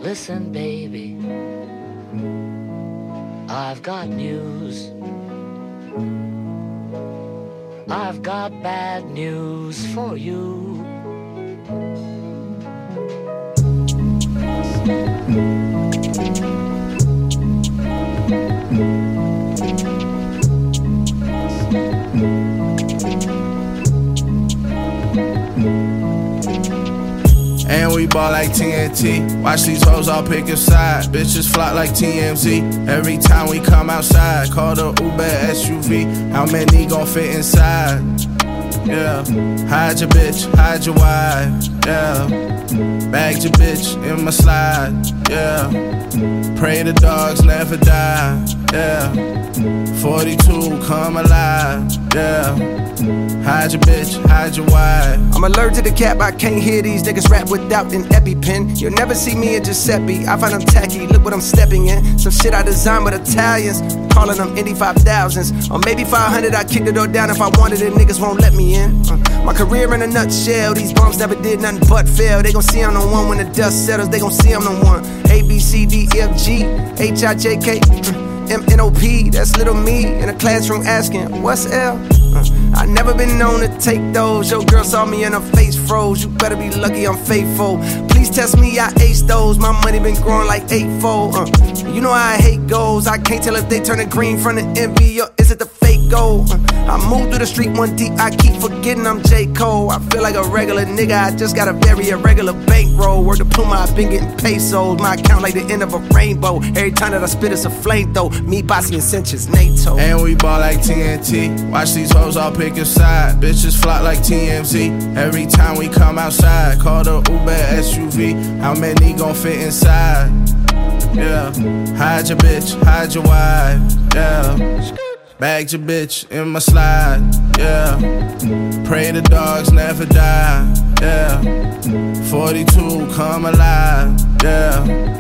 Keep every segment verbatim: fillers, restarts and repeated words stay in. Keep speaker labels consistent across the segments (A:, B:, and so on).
A: Listen, baby, I've got news. I've got bad news for you.
B: And we ball like T N T. Watch these hoes all pick a side. Bitches flock like T M Z. Every time we come outside, call the Uber S U V. How many gon' fit inside? Yeah. Hide your bitch, hide your wife. Yeah. Bag your bitch in my slide. Yeah. Pray the dogs never die. Yeah. forty-two come alive. Yeah. Hide your bitch, hide your wife.
C: I'm allergic to cap, I can't hear these niggas rap without an EpiPen. You'll never see me in Giuseppe, I find them tacky, look what I'm stepping in. Some shit I designed with Italians, calling them Indy five thousands. Or maybe five hundred, I kick the door down if I wanted it, niggas won't let me in. uh, My career in a nutshell, these bums never did nothing but fail. They gon' see I'm the one when the dust settles, they gon' see I'm the one. A, B, C, D, E, F, G, H, I, J, K, M, N, O, P, that's little me in a classroom asking, what's L? Uh, I never been known to take those. Your girl saw me and her face froze. You better be lucky I'm faithful. Please test me, I ace those. My money been growing like eightfold. Uh, you know how I hate goals. I can't tell if they turning green from the envy or is it the fake gold. Uh, I move through the street one deep. I keep forgetting I'm J. Cole. I feel like a regular nigga. I just got a very irregular bankroll. Word to Pluma, I've been getting pesos. My account like the end of a rainbow. Every time that I spit, it's a flame though. Me, Bossy, and Cinches, NATO.
B: And we ball like T N T. Watch these hoes all pick a side. Bitches flock like T M Z. Every time we come outside, call the Uber S U V. How many gon' fit inside? Yeah. Hide your bitch, hide your wife. Yeah. Bag your bitch in my slide. Yeah. Pray the dogs never die. Yeah. forty-two come alive. Yeah.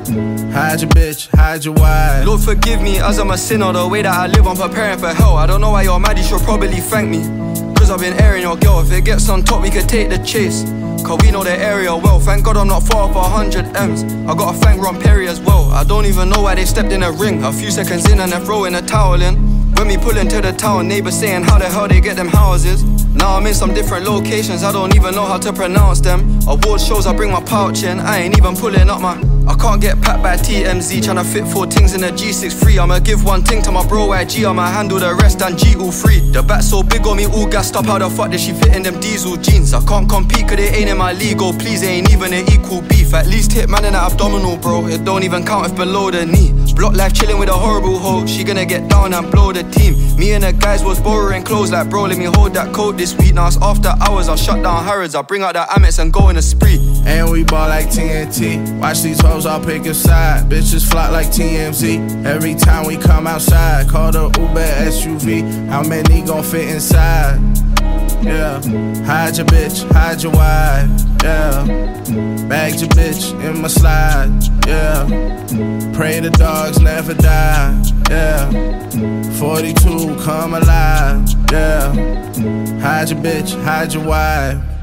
B: Hide your bitch, hide your wife.
D: Lord forgive me as I'm a sinner. The way that I live, I'm preparing for hell. I don't know why you're mad, you should probably thank me. Cause I've been airing your girl. If it gets on top, we could take the chase. Cause we know the area well. Thank God I'm not far off a hundred M's. I gotta thank Ron Perry as well. I don't even know why they stepped in a ring. A few seconds in and they're throwing a towel in. When we pull into the town, neighbors saying how the hell they get them houses. Now I'm in some different locations, I don't even know how to pronounce them. Award shows, I bring my pouch in, I ain't even pulling up my... I can't get packed by T M Z, tryna fit four things in a G six three. I'ma give one thing to my bro I G, I'ma handle the rest and G all free. The back so big on me, all gassed up, how the fuck did she fit in them diesel jeans? I can't compete cause they ain't in my league, oh please, they ain't even an equal beef. At least hit man in the abdominal, bro, it don't even count if below the knee. Block life chilling with a horrible hoe, she gonna get down and blow the team. Me and the guys was borrowing clothes like bro, let me hold that coat this week. Now it's after hours, I'll shut down Harrods, I'll bring out the Amex and go in a spree.
B: And we ball like T N T. Watch these hoes all pick a side. Bitches flock like T M Z. Every time we come outside, call the Uber S U V. How many gon' fit inside? Yeah. Hide your bitch, hide your wife. Yeah. Bag your bitch in my slide. Yeah. Pray the dogs never die. Yeah. forty-two come alive. Yeah. Hide your bitch, hide your wife.